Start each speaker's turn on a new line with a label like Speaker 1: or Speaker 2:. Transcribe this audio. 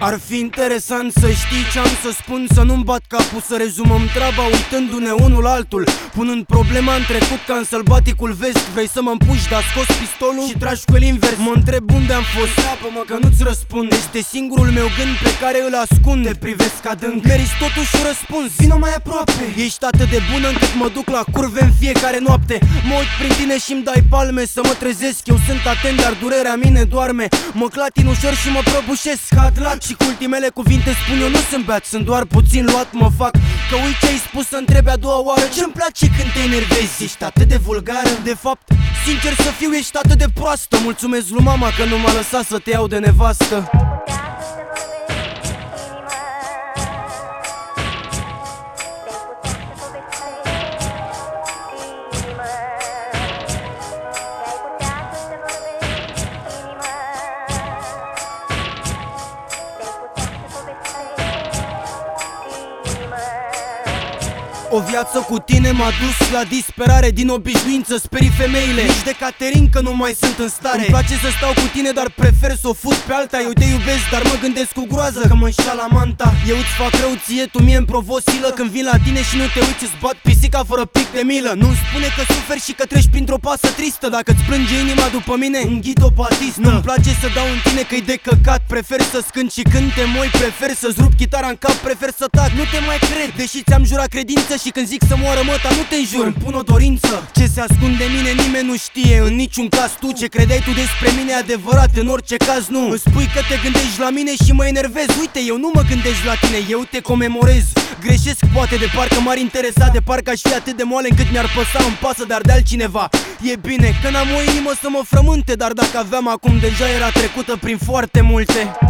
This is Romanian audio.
Speaker 1: Ar fi interesant să știi ce-am să spun, să nu-mi bat capul, să rezumăm treaba uitându-ne unul altul, punând problema în trecut ca în Sălbaticul Vest. Vrei să mă împuși, dar scos pistolul și tragi cu el invers. Mă întreb unde am fost, apă-mă că nu-ți răspund. Este singurul meu gând pe care îl ascund. Te privesc adânc, meriți totuși un răspuns. Vino mai aproape. Ești atât de bună încât mă duc la curve în fiecare noapte. Mă uit prin tine și-mi dai palme să mă trezesc. Eu sunt atent, dar durerea mine doarme. Mă clatin ușor și mă prăbușesc. Cadlat și cu ultimele cuvinte spun eu nu sunt beat, sunt doar puțin luat. Mă fac că uit ce ai spus să întrebi a doua oară. Ce-mi place când te enervezi, ești atât de vulgară. De fapt, sincer să fiu, ești atât de proastă. Mulțumesc lui mama că nu m-a lăsat să te iau de nevastă. O viață cu tine m-a dus la disperare. Din obișnuință sperii femeile, nici de catering că nu mai sunt în stare. Îmi place să stau cu tine, dar prefer să o fut pe alta. Eu te iubesc, dar mă gândesc cu groază că mă înșala manta. Eu îți fac rău ție, tu mie îmi provoci silă. Când vin la tine și nu te uiți, îți bat pisica fără pic de milă. Nu-mi spune că suferi și că treci printr-o pasă tristă. Dacă-ți plânge inima după mine, înghit o batistă. Nu-mi place să dau în tine că-i de căcat. Prefer să-ți cânt și când te moi, prefer să-ți rup chitara în cap. Prefer să tac, nu te mai cred, deși ți-am jurat credință. Și când zic să moară măta, nu te înjur, îmi pun o dorință. Ce se ascunde de mine nimeni nu știe, în niciun caz tu. Ce credeai tu despre mine e adevărat, în orice caz nu. Îmi spui că te gândești la mine și mă enervez. Uite, eu nu mă gândesc la tine, eu te comemorez. Greșesc poate, de parcă m-ar interesa, de parcă aș fi atât de moale încât mi-ar păsa. Îmi pasă, dar de altcineva. E bine că n-am o inimă să mă frământe, dar dacă aveam acum deja era trecută prin foarte multe.